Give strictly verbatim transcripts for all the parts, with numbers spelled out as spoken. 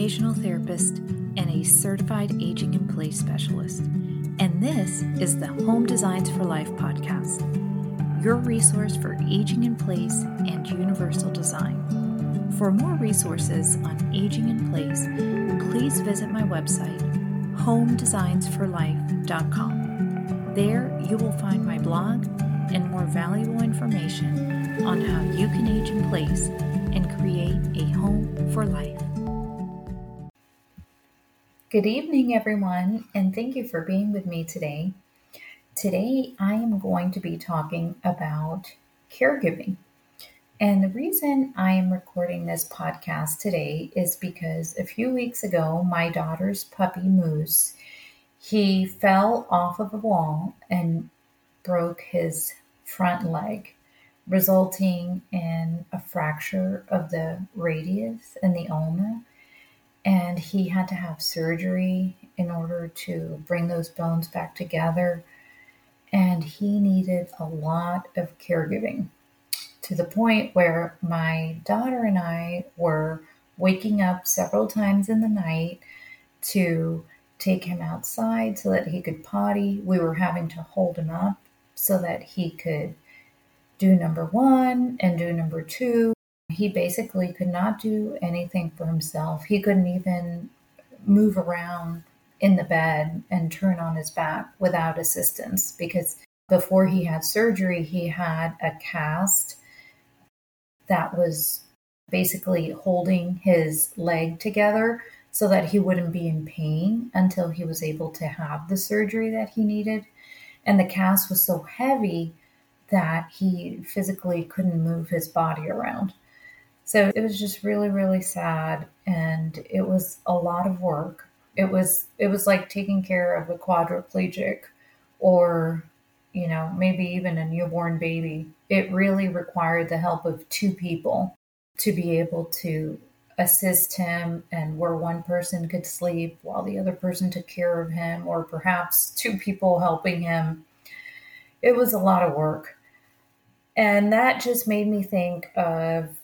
occupational therapist and a certified aging in place specialist. And this is the Home Designs for Life podcast, your resource for aging in place and universal design. For more resources on aging in place, please visit my website, home designs for life dot com. There you will find my blog and more valuable information on how you can age in place and create a home for life. Good evening, everyone, and thank you for being with me today. Today, I am going to be talking about caregiving. And the reason I am recording this podcast today is because a few weeks ago, my daughter's puppy Moose, he fell off of a wall and broke his front leg, resulting in a fracture of the radius and the ulna. And he had to have surgery in order to bring those bones back together. And he needed a lot of caregiving to the point where my daughter and I were waking up several times in the night to take him outside so that he could potty. We were having to hold him up so that he could do number one and do number two. He basically could not do anything for himself. He couldn't even move around in the bed and turn on his back without assistance, because before he had surgery, he had a cast that was basically holding his leg together so that he wouldn't be in pain until he was able to have the surgery that he needed. And the cast was so heavy that he physically couldn't move his body around. So it was just really, really sad, and it was a lot of work. It was it was like taking care of a quadriplegic or, you know, maybe even a newborn baby. It really required the help of two people to be able to assist him, and where one person could sleep while the other person took care of him, or perhaps two people helping him. It was a lot of work. And that just made me think of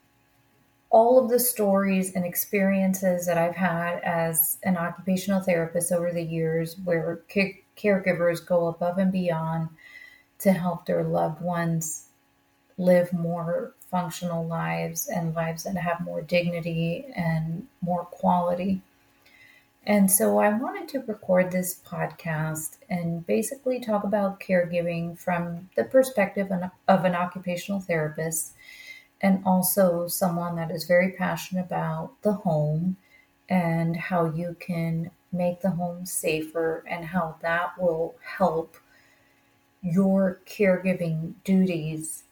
all of the stories and experiences that I've had as an occupational therapist over the years, where care- caregivers go above and beyond to help their loved ones live more functional lives and lives that have more dignity and more quality. And so I wanted to record this podcast and basically talk about caregiving from the perspective of an occupational therapist, and also someone that is very passionate about the home and how you can make the home safer and how that will help your caregiving duties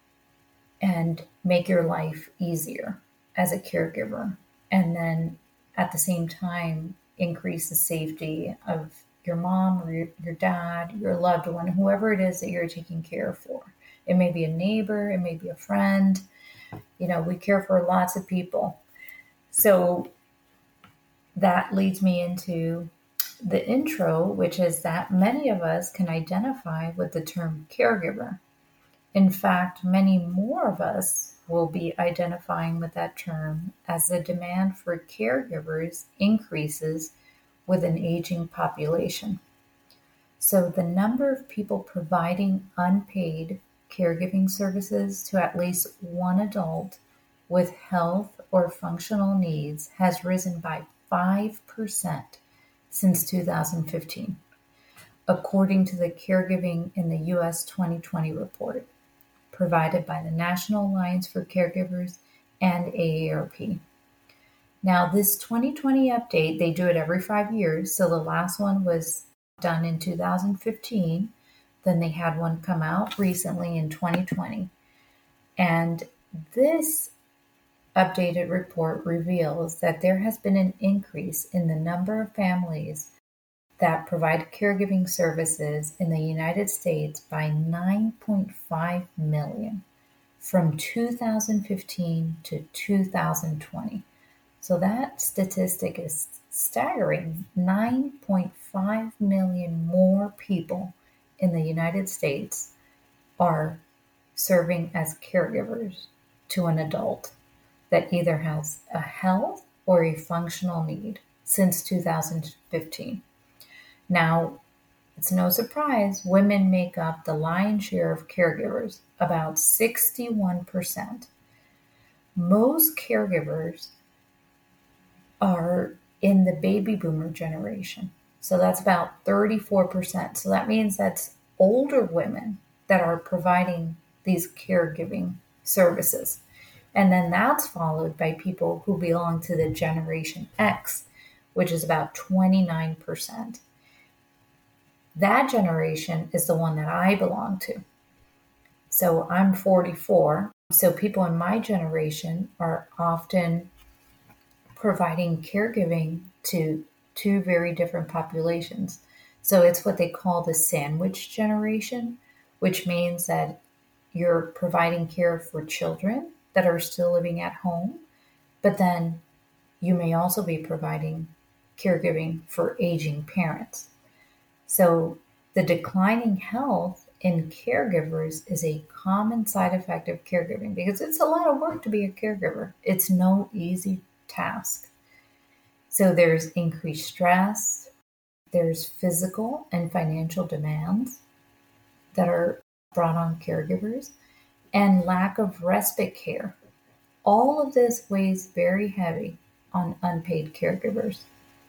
and make your life easier as a caregiver. And then at the same time, increase the safety of your mom or your, your dad, your loved one, whoever it is that you're taking care for. It may be a neighbor, it may be a friend. You know, we care for lots of people. So that leads me into the intro, which is that many of us can identify with the term caregiver. In fact, many more of us will be identifying with that term as the demand for caregivers increases with an aging population. So the number of people providing unpaid caregiving services to at least one adult with health or functional needs has risen by five percent since two thousand fifteen, according to the Caregiving in the U S twenty twenty report provided by the National Alliance for Caregivers and A A R P. Now, this twenty twenty update, they do it every five years. So the last one was done in two thousand fifteen. Then they had one come out recently in twenty twenty. And this updated report reveals that there has been an increase in the number of families that provide caregiving services in the United States by nine point five million from two thousand fifteen to two thousand twenty. So that statistic is staggering. nine point five million more people in the United States are serving as caregivers to an adult that either has a health or a functional need since two thousand fifteen. Now, it's no surprise women make up the lion's share of caregivers, about sixty-one percent. Most caregivers are in the baby boomer generation. So that's about thirty-four percent. So that means that's older women that are providing these caregiving services. And then that's followed by people who belong to the Generation X, which is about twenty-nine percent. That generation is the one that I belong to. So I'm forty-four. So people in my generation are often providing caregiving to two very different populations. So it's what they call the sandwich generation, which means that you're providing care for children that are still living at home, but then you may also be providing caregiving for aging parents. So the declining health in caregivers is a common side effect of caregiving because it's a lot of work to be a caregiver. It's no easy task. So there's increased stress, there's physical and financial demands that are brought on caregivers, and lack of respite care. All of this weighs very heavy on unpaid caregivers.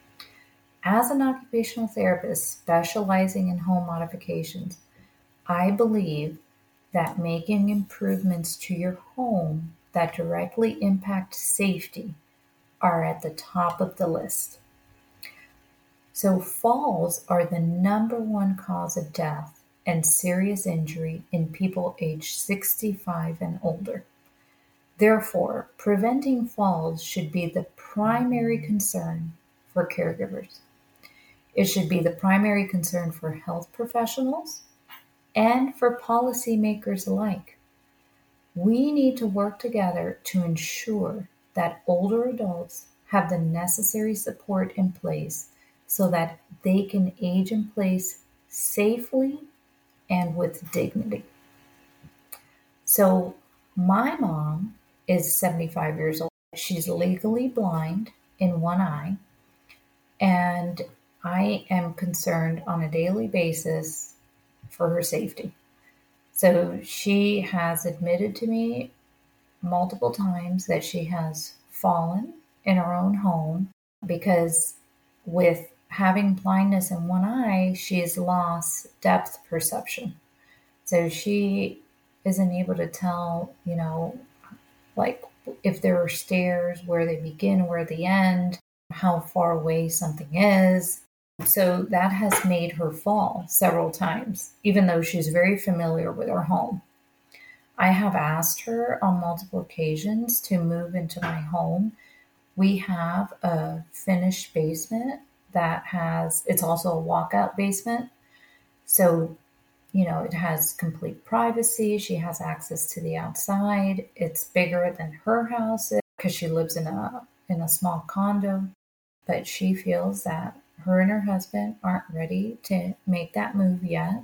As an occupational therapist specializing in home modifications, I believe that making improvements to your home that directly impact safety are at the top of the list. So falls are the number one cause of death and serious injury in people aged sixty-five and older. Therefore, preventing falls should be the primary concern for caregivers. It should be the primary concern for health professionals and for policymakers alike. We need to work together to ensure that older adults have the necessary support in place so that they can age in place safely and with dignity. So my mom is seventy-five years old. She's legally blind in one eye, and I am concerned on a daily basis for her safety. So she has admitted to me multiple times that she has fallen in her own home because with having blindness in one eye, she has lost depth perception. So she isn't able to tell, you know, like if there are stairs, where they begin, where they end, how far away something is. So that has made her fall several times, even though she's very familiar with her home. I have asked her on multiple occasions to move into my home. We have a finished basement that has, it's also a walkout basement. So, you know, it has complete privacy. She has access to the outside. It's bigger than her house because she lives in a in a small condo. But she feels that her and her husband aren't ready to make that move yet.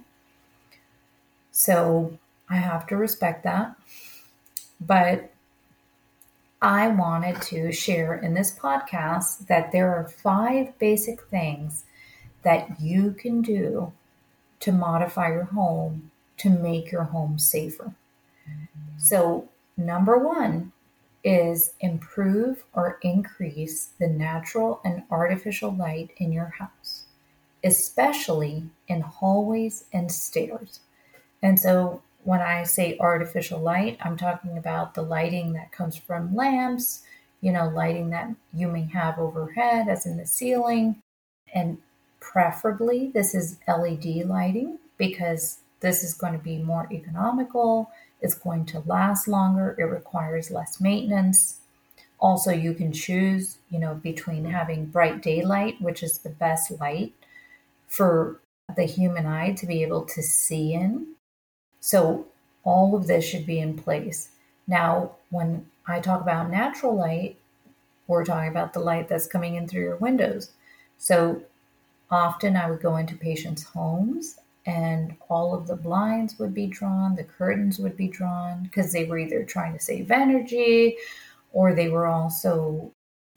So I have to respect that. But I wanted to share in this podcast that there are five basic things that you can do to modify your home to make your home safer. So, number one is improve or increase the natural and artificial light in your house, especially in hallways and stairs. And so when I say artificial light, I'm talking about the lighting that comes from lamps, you know, lighting that you may have overhead, as in the ceiling. And preferably, this is L E D lighting because this is going to be more economical. It's going to last longer. It requires less maintenance. Also, you can choose, you know, between having bright daylight, which is the best light for the human eye to be able to see in. So all of this should be in place. Now, when I talk about natural light, we're talking about the light that's coming in through your windows. So often I would go into patients' homes and all of the blinds would be drawn, the curtains would be drawn because they were either trying to save energy or they were also tr-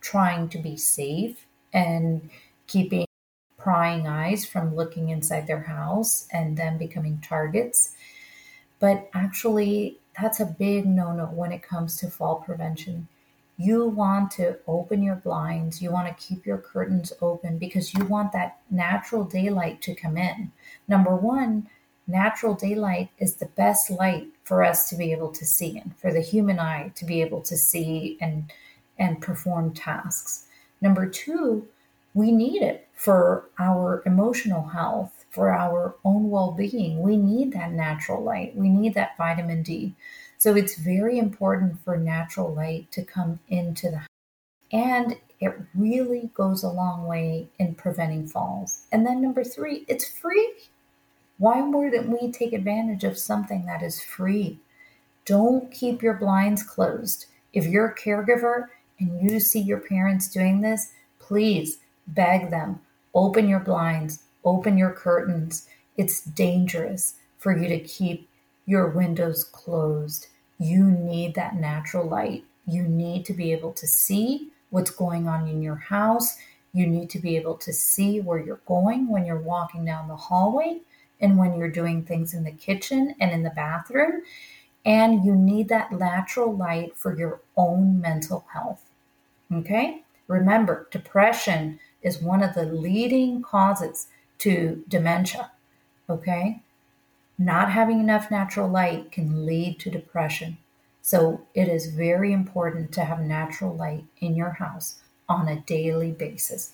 trying to be safe and keeping prying eyes from looking inside their house and then becoming targets. But actually, that's a big no-no when it comes to fall prevention. You want to open your blinds, you want to keep your curtains open because you want that natural daylight to come in. Number one, natural daylight is the best light for us to be able to see in, for the human eye to be able to see and and perform tasks. Number two, we need it for our emotional health, for our own well-being. We need that natural light. We need that vitamin D. So it's very important for natural light to come into the house. And it really goes a long way in preventing falls. And then number three, it's free. Why wouldn't we take advantage of something that is free? Don't keep your blinds closed. If you're a caregiver and you see your parents doing this, please beg them, open your blinds, open your curtains. It's dangerous for you to keep your windows closed. You need that natural light. You need to be able to see what's going on in your house. You need to be able to see where you're going when you're walking down the hallway and when you're doing things in the kitchen and in the bathroom. And you need that natural light for your own mental health. Okay? Remember, depression is one of the leading causes to dementia. Okay? Not having enough natural light can lead to depression. So it is very important to have natural light in your house on a daily basis.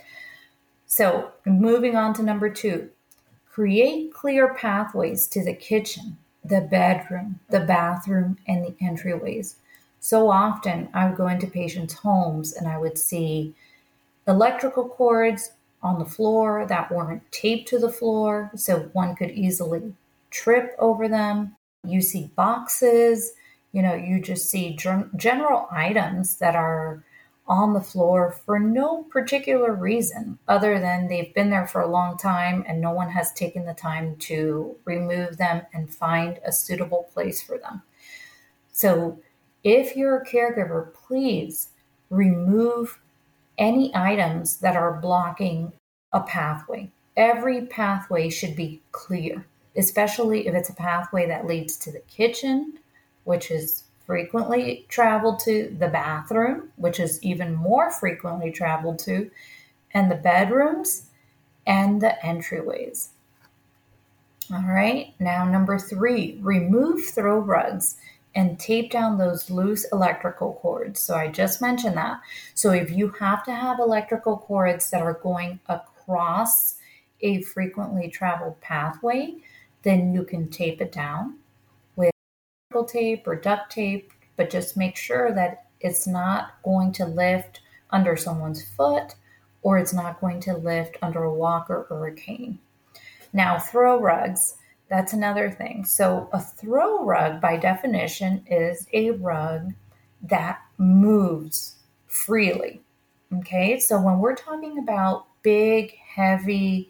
So moving on to number two, create clear pathways to the kitchen, the bedroom, the bathroom, and the entryways. So often I would go into patients' homes and I would see electrical cords on the floor that weren't taped to the floor, so one could easily trip over them. You see boxes, you know, you just see general items that are on the floor for no particular reason other than they've been there for a long time and no one has taken the time to remove them and find a suitable place for them. So if you're a caregiver, please remove any items that are blocking a pathway. Every pathway should be clear, especially if it's a pathway that leads to the kitchen, which is frequently traveled to, the bathroom, which is even more frequently traveled to, and the bedrooms and the entryways. All right, now number three, remove throw rugs and tape down those loose electrical cords. So I just mentioned that. So if you have to have electrical cords that are going across a frequently traveled pathway, then you can tape it down with tape or duct tape, but just make sure that it's not going to lift under someone's foot or it's not going to lift under a walker or a cane. Now, throw rugs, that's another thing. So a throw rug, by definition, is a rug that moves freely. Okay, so when we're talking about big, heavy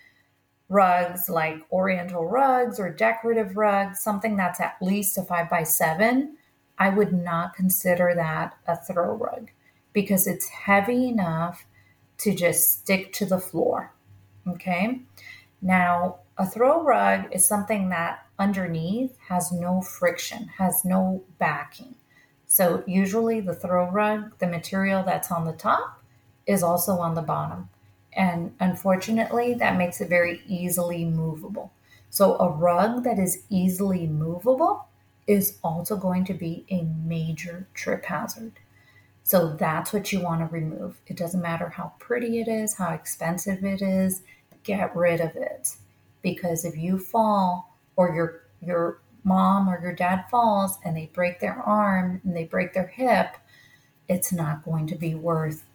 rugs like oriental rugs or decorative rugs, something that's at least a five by seven, I would not consider that a throw rug because it's heavy enough to just stick to the floor. Okay. Now, a throw rug is something that underneath has no friction, has no backing. So usually the throw rug, the material that's on the top is also on the bottom. And unfortunately, that makes it very easily movable. So a rug that is easily movable is also going to be a major trip hazard. So that's what you want to remove. It doesn't matter how pretty it is, how expensive it is, get rid of it. Because if you fall or your your mom or your dad falls and they break their arm and they break their hip, it's not going to be worth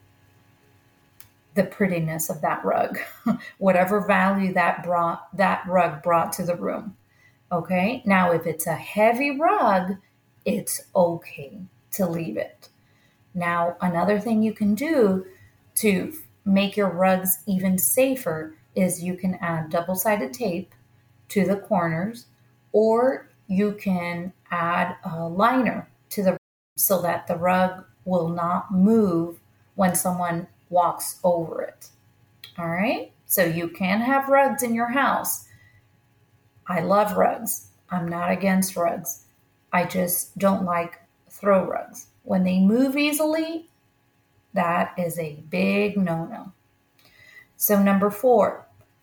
the prettiness of that rug, whatever value that brought that rug brought to the room. Okay. Now, if it's a heavy rug, it's okay to leave it. Now, another thing you can do to make your rugs even safer is you can add double-sided tape to the corners, or you can add a liner to the rug so that the rug will not move when someone walks over it. All right? So you can have rugs in your house. I love rugs. I'm not against rugs. I just don't like throw rugs. When they move easily, that is a big no-no. So number four,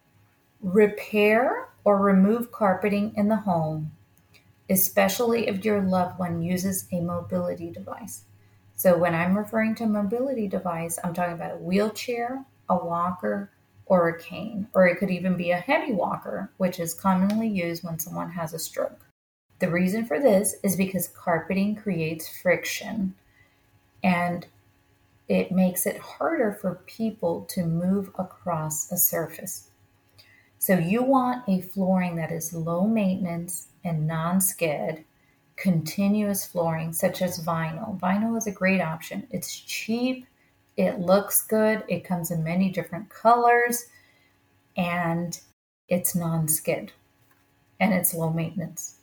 repair or remove carpeting in the home, especially if your loved one uses a mobility device. So when I'm referring to mobility device, I'm talking about a wheelchair, a walker, or a cane, or it could even be a heavy walker, which is commonly used when someone has a stroke. The reason for this is because carpeting creates friction and it makes it harder for people to move across a surface. So you want a flooring that is low maintenance and non-skid, continuous flooring such as vinyl. Vinyl is a great option. It's cheap, it looks good, it comes in many different colors, and it's non-skid, and it's low maintenance.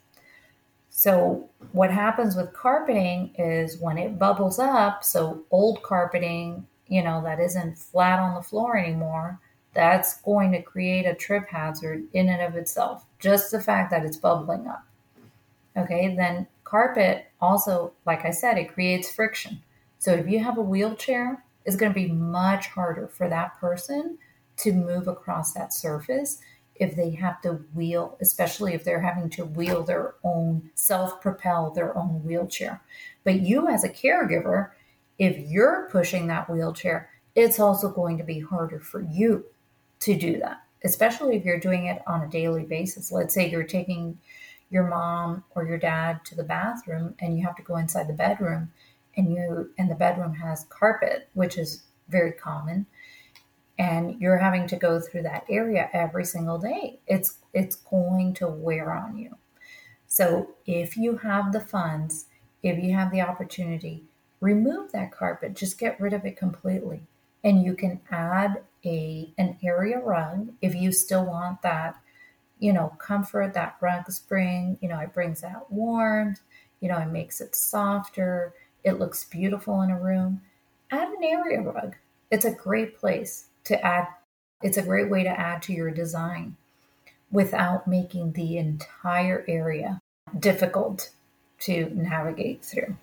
So what happens with carpeting is when it bubbles up, so old carpeting, you know, that isn't flat on the floor anymore, that's going to create a trip hazard in and of itself. Just the fact that it's bubbling up. Okay, then carpet also, like I said, it creates friction. So if you have a wheelchair, it's going to be much harder for that person to move across that surface if they have to wheel, especially if they're having to wheel their own, self-propel their own wheelchair. But you as a caregiver, if you're pushing that wheelchair, it's also going to be harder for you to do that, especially if you're doing it on a daily basis. Let's say you're taking your mom or your dad to the bathroom and you have to go inside the bedroom and you and the bedroom has carpet, which is very common, and you're having to go through that area every single day. It's it's going to wear on you. So if you have the funds, if you have the opportunity, remove that carpet, just get rid of it completely. And you can add a an area rug if you still want that, you know, comfort, that rug spring, you know, it brings that warmth, you know, it makes it softer. It looks beautiful in a room. Add an area rug. It's a great place to add. It's a great way to add to your design without making the entire area difficult to navigate through.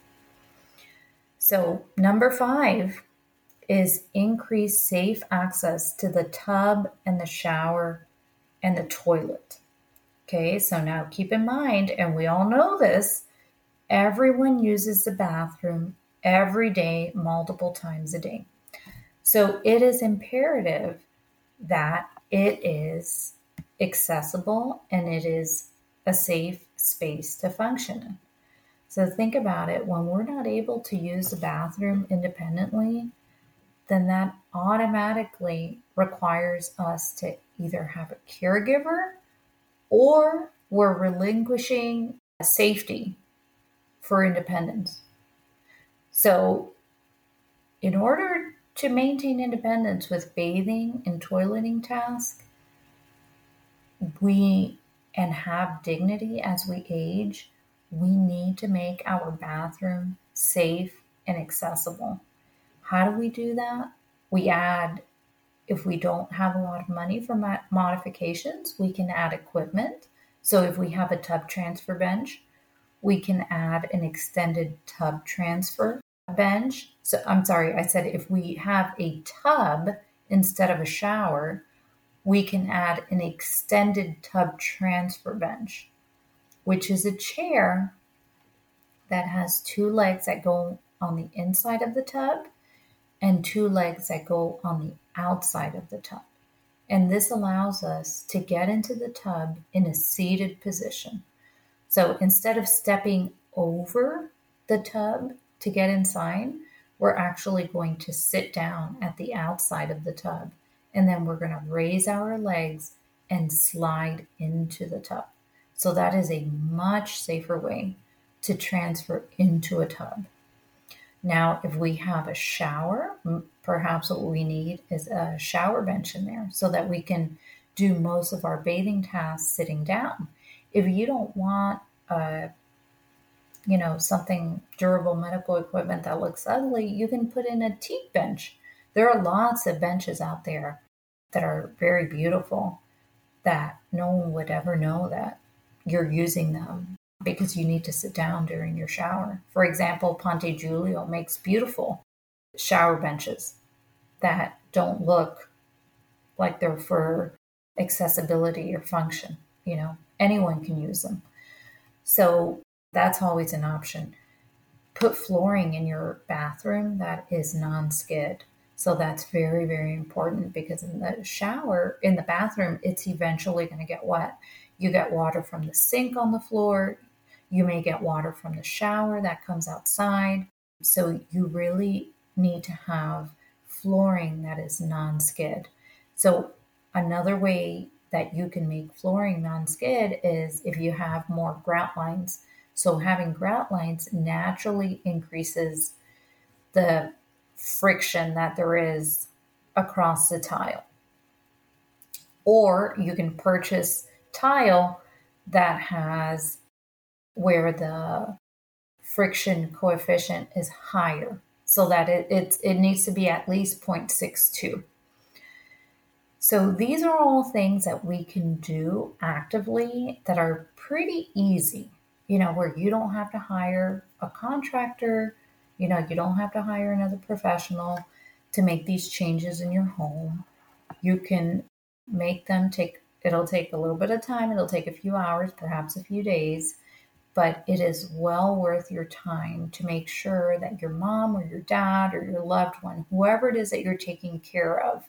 So number five is increase safe access to the tub and the shower and the toilet. Okay, so now keep in mind, and we all know this, everyone uses the bathroom every day, multiple times a day. So it is imperative that it is accessible and it is a safe space to function in. So think about it, when we're not able to use the bathroom independently, then that automatically requires us to either have a caregiver or we're relinquishing safety for independence. So in order to maintain independence with bathing and toileting tasks, we and have dignity as we age, we need to make our bathroom safe and accessible. How do we do that? We add, if we don't have a lot of money for modifications, we can add equipment. So if we have a tub transfer bench, we can add an extended tub transfer bench. So I'm sorry, I said if we have a tub instead of a shower, we can add an extended tub transfer bench, which is a chair that has two legs that go on the inside of the tub and two legs that go on the outside of the tub. And this allows us to get into the tub in a seated position. So instead of stepping over the tub to get inside, we're actually going to sit down at the outside of the tub. And then we're going to raise our legs and slide into the tub. So that is a much safer way to transfer into a tub. Now, if we have a shower, perhaps what we need is a shower bench in there so that we can do most of our bathing tasks sitting down. If you don't want, uh, you know, something durable medical equipment that looks ugly, you can put in a teak bench There are lots of benches out there that are very beautiful that no one would ever know that you're using them because you need to sit down during your shower. For example, Ponte Giulio makes beautiful shower benches that don't look like they're for accessibility or function. You know, anyone can use them. So that's always an option. Put flooring in your bathroom that is non-skid. So that's very, very important because in the shower, in the bathroom, it's eventually going to get wet. You get water from the sink on the floor. You may get water from the shower that comes outside. So you really need to have flooring that is non-skid. So another way that you can make flooring non-skid is if you have more grout lines. So having grout lines naturally increases the friction that there is across the tile. Or you can purchase tile that has where the friction coefficient is higher so that it, it, it needs to be at least zero point six two. So these are all things that we can do actively that are pretty easy, you know, where you don't have to hire a contractor, you know, you don't have to hire another professional to make these changes in your home. You can make them take, it'll take a little bit of time, it'll take a few hours, perhaps a few days, but it is well worth your time to make sure that your mom or your dad or your loved one, whoever it is that you're taking care of,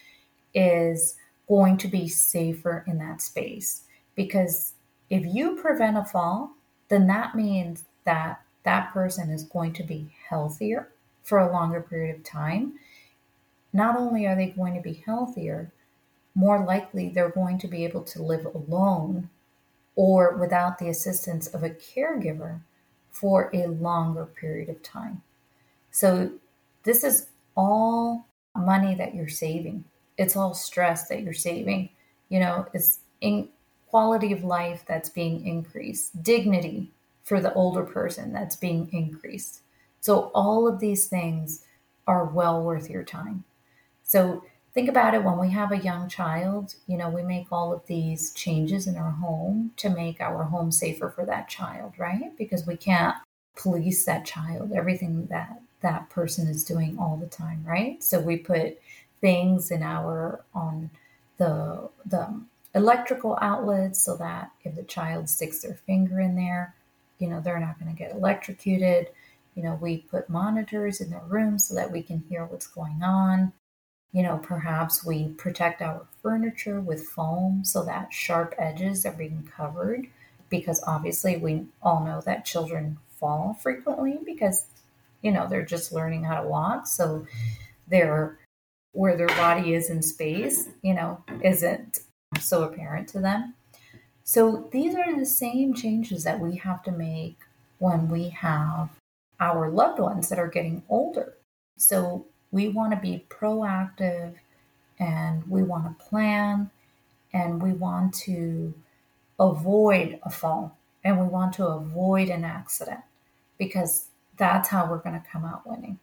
is going to be safer in that space. Because if you prevent a fall, then that means that that person is going to be healthier for a longer period of time. Not only are they going to be healthier, more likely they're going to be able to live alone or without the assistance of a caregiver for a longer period of time. So this is all money that you're saving. It's all stress that you're saving. You know, it's in quality of life that's being increased, dignity for the older person that's being increased. So all of these things are well worth your time. So think about it when we have a young child, you know, we make all of these changes in our home to make our home safer for that child, right? Because we can't police that child, everything that that person is doing all the time, right? So we put things in our on the the electrical outlets so that if the child sticks their finger in there, you know, they're not going to get electrocuted. You know, we put monitors in the room so that we can hear what's going on. You know, perhaps we protect our furniture with foam so that sharp edges are being covered, because obviously we all know that children fall frequently because, you know, they're just learning how to walk. So they're where their body is in space, you know, isn't so apparent to them. So these are the same changes that we have to make when we have our loved ones that are getting older. So we want to be proactive and we want to plan and we want to avoid a fall and we want to avoid an accident because that's how we're going to come out winning.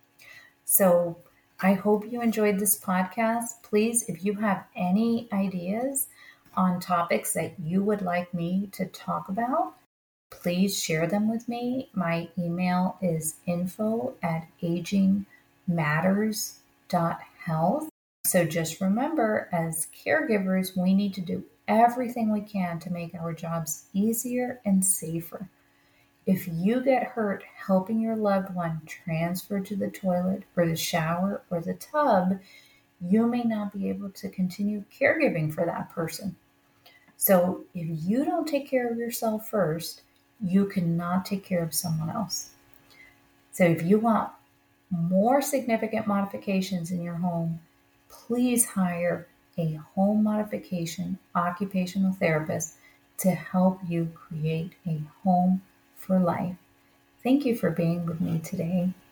So I hope you enjoyed this podcast. Please, if you have any ideas on topics that you would like me to talk about, please share them with me. My email is info at aging matters dot health. So just remember, as caregivers, we need to do everything we can to make our jobs easier and safer. If you get hurt helping your loved one transfer to the toilet or the shower or the tub, you may not be able to continue caregiving for that person. So if you don't take care of yourself first, you cannot take care of someone else. So if you want more significant modifications in your home, please hire a home modification occupational therapist to help you create a home for life. Thank you for being with me today.